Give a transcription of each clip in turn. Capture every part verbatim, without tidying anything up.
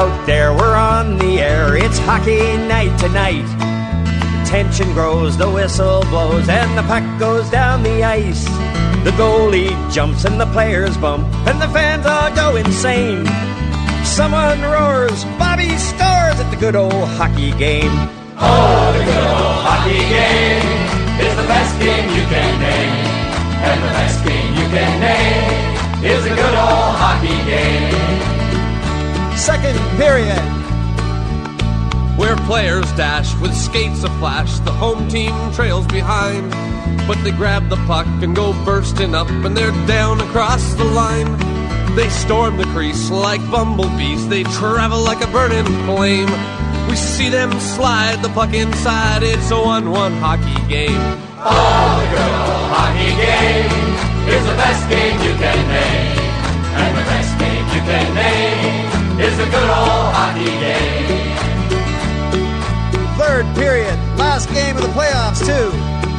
out there, we're on the air. It's hockey night tonight. Tension grows, the whistle blows, and the puck goes down the ice. The goalie jumps and the players bump, and the fans all go insane. Someone roars, Bobby scores at the good old hockey game. Oh, the good old hockey game is the best game you can name. And the best game you can name is a good old hockey game. Second period. Where players dash with skates aflash, the home team trails behind. But they grab the puck and go bursting up, and they're down across the line. They storm the crease like bumblebees, they travel like a burning flame. We see them slide the puck inside, it's a one one hockey game. Oh, the good old hockey game is the best game you can name. And the best game you can name is a good old hockey game. Third period, last game of the playoffs too.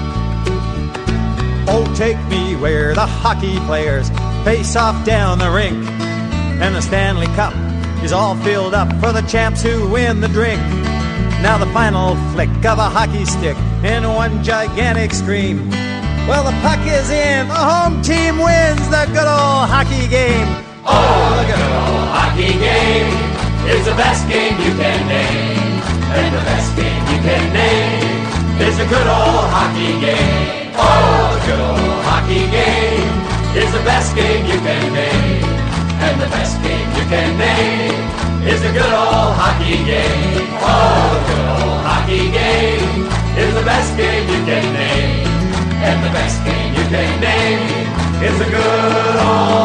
Oh, take me where the hockey players face off down the rink, and the Stanley Cup is all filled up for the champs who win the drink. Now the final flick of a hockey stick in one gigantic scream. Well, the puck is in, the home team wins the good old hockey game. Oh, the good old hockey game is the best game you can name. And the best game you can name is a good old hockey game. Oh, the good old hockey game is the best game you can name. And the best game you can name is a good old hockey game. Oh, the good old hockey game is the best game you can name. And the best game you can name is a good old